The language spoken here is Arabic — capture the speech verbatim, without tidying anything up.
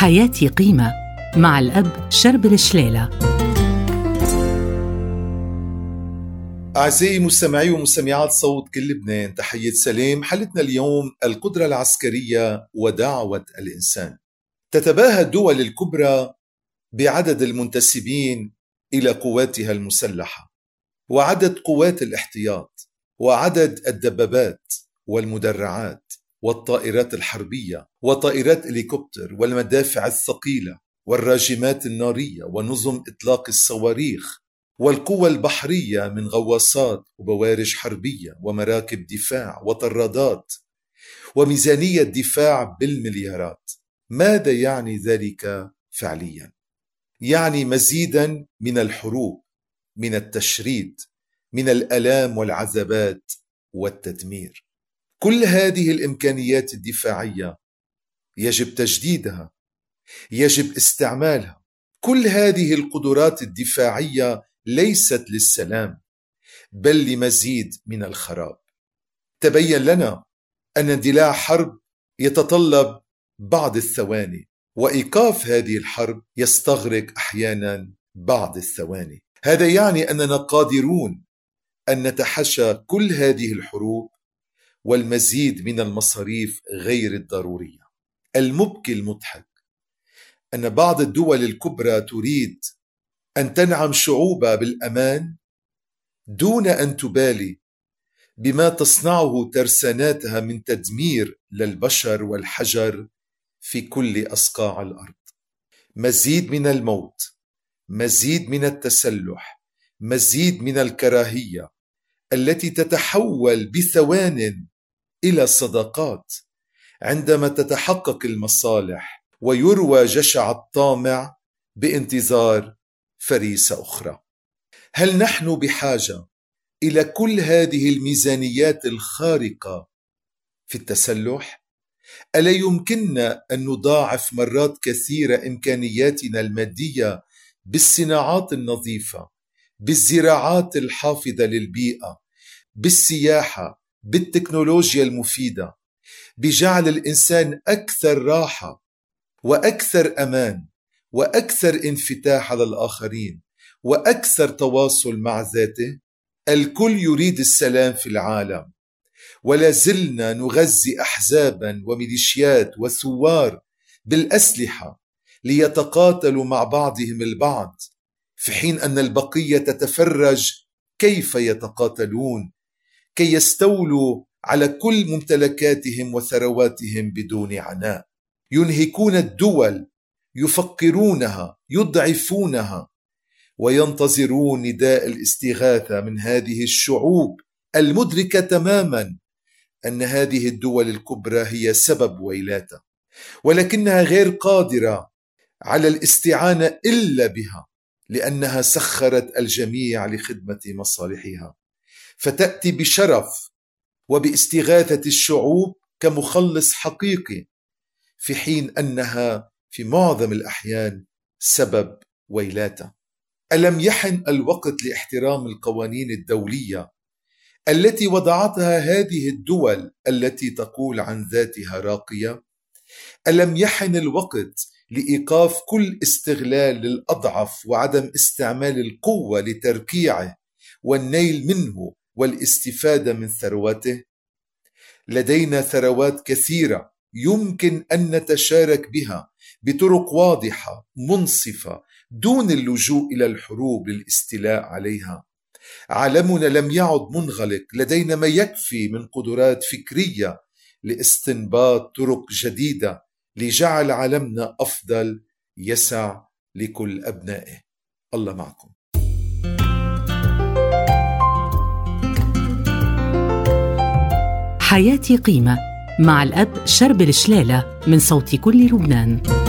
حياتي قيمة مع الأب شربل شليلة. أعزائي مستمعي ومستمعات صوت كل لبنان، تحية سلام. حلقتنا اليوم القدرة العسكرية ودعوة الإنسان. تتباهى الدول الكبرى بعدد المنتسبين إلى قواتها المسلحة، وعدد قوات الاحتياط، وعدد الدبابات والمدرعات والطائرات الحربية وطائرات هليكوبتر والمدافع الثقيلة والراجمات النارية ونظم إطلاق الصواريخ والقوى البحرية من غواصات وبوارج حربية ومراكب دفاع وطرادات وميزانية دفاع بالمليارات. ماذا يعني ذلك فعليا؟ يعني مزيدا من الحروب، من التشريد، من الآلام والعذابات والتدمير. كل هذه الإمكانيات الدفاعية يجب تجديدها، يجب استعمالها. كل هذه القدرات الدفاعية ليست للسلام بل لمزيد من الخراب. تبين لنا أن اندلاع حرب يتطلب بعض الثواني، وإيقاف هذه الحرب يستغرق أحيانا بعض الثواني. هذا يعني أننا قادرون أن نتحاشى كل هذه الحروب والمزيد من المصاريف غير الضرورية. المبكي المضحك أن بعض الدول الكبرى تريد أن تنعم شعوبها بالأمان دون أن تبالي بما تصنعه ترساناتها من تدمير للبشر والحجر في كل أصقاع الأرض. مزيد من الموت، مزيد من التسلح، مزيد من الكراهية التي تتحول بثوان إلى صداقات عندما تتحقق المصالح ويروى جشع الطامع بانتظار فريسة أخرى. هل نحن بحاجة إلى كل هذه الميزانيات الخارقة في التسلح؟ ألا يمكننا أن نضاعف مرات كثيرة إمكانياتنا المادية بالصناعات النظيفة، بالزراعات الحافظة للبيئة، بالسياحة، بالتكنولوجيا المفيدة، بجعل الإنسان أكثر راحة وأكثر أمان وأكثر انفتاح على الآخرين وأكثر تواصل مع ذاته؟ الكل يريد السلام في العالم، ولا زلنا نغذي أحزابا وميليشيات وثوار بالأسلحة ليتقاتلوا مع بعضهم البعض، في حين أن البقية تتفرج كيف يتقاتلون كي يستولوا على كل ممتلكاتهم وثرواتهم بدون عناء. ينهكون الدول، يفقرونها، يضعفونها، وينتظرون نداء الاستغاثة من هذه الشعوب المدركة تماما أن هذه الدول الكبرى هي سبب ويلاتها، ولكنها غير قادرة على الاستعانة إلا بها لأنها سخرت الجميع لخدمة مصالحها، فتأتي بشرف وباستغاثة الشعوب كمخلص حقيقي، في حين أنها في معظم الأحيان سبب ويلاتها. ألم يحن الوقت لاحترام القوانين الدولية التي وضعتها هذه الدول التي تقول عن ذاتها راقية؟ ألم يحن الوقت لإيقاف كل استغلال للأضعف وعدم استعمال القوة لتركيعه والنيل منه والاستفادة من ثرواته؟ لدينا ثروات كثيرة يمكن أن نتشارك بها بطرق واضحة منصفة دون اللجوء إلى الحروب للاستيلاء عليها. عالمنا لم يعد منغلق، لدينا ما يكفي من قدرات فكرية لاستنباط طرق جديدة لجعل عالمنا أفضل يسع لكل أبنائه. الله معكم. حياتي قيمة مع الأب شربل شليلة من صوت كل لبنان.